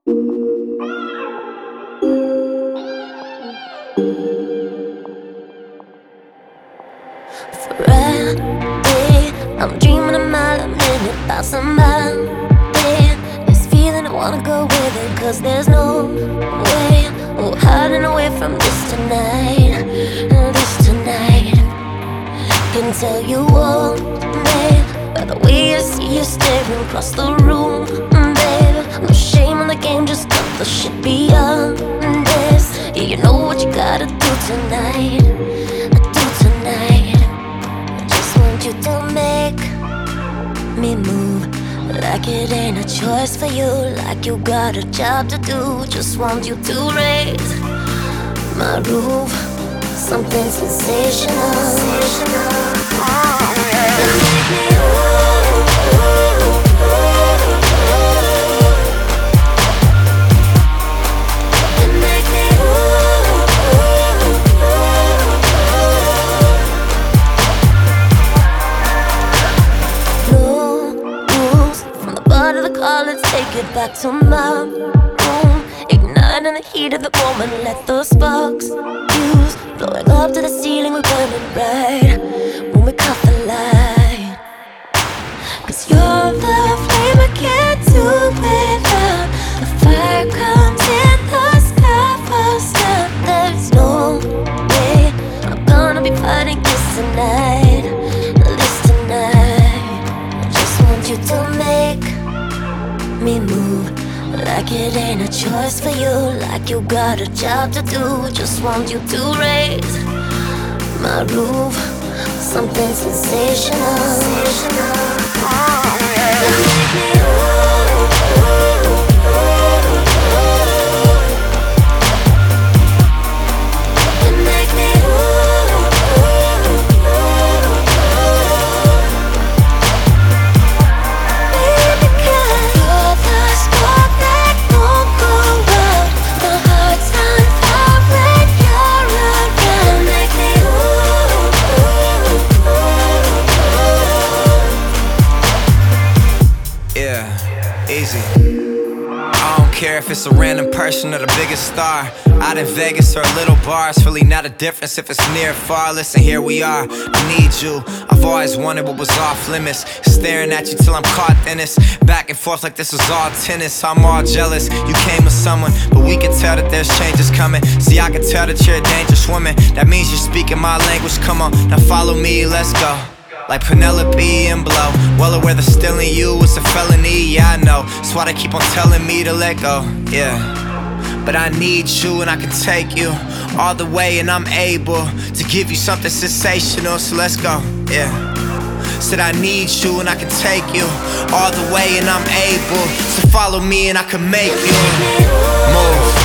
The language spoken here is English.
Friday, I'm dreaming a mile a minute about somebody. This feeling I wanna go with it, cause there's no way hiding away from this tonight. This tonight. Can tell you all, babe, by the way I see you staring across the room, babe. No shame in the game, just cut the shit beyond this. Yeah, you know what you gotta do tonight. Do tonight. I just want you to make me move, like it ain't a choice for you, like you got a job to do. Just want you to raise my roof, something sensational. And make me and make me no rules from the butt of the car. Let's take it back to my room, igniting the heat of the moment. Let the sparks fuse, blowing up to the ceiling. We're burning bright when we caught the light. Cause you're the flame I can't do without. The fire comes in the sky first up. There's no way I'm gonna be fighting this tonight. This tonight. I just want you to make me move, like it ain't a choice for you, like you got a job to do. Just want you to raise my roof, something sensational. And make me and make me baby, 'cause you're the spark that won't go out. My heart's on fire when you're around. Make me Yeah, easy. I don't care if it's a random person or the biggest star. Out in Vegas or a little bar, it's really not a difference if it's near or far. Listen, here we are, I need you. I've always wanted what was off limits, staring at you till I'm caught in this. Back and forth like this was all tennis. I'm all jealous, you came with someone, but we can tell that there's changes coming. See, I can tell that you're a dangerous woman. That means you're speaking my language, come on, now follow me, let's go. Like Penelope and Blow, well aware that stealing you is a felony, yeah I know. That's why they keep on telling me to let go, yeah. But I need you and I can take you all the way, and I'm able to give you something sensational, so let's go, yeah. Said I need you and I can take you all the way, and I'm able to follow me and I can make you move.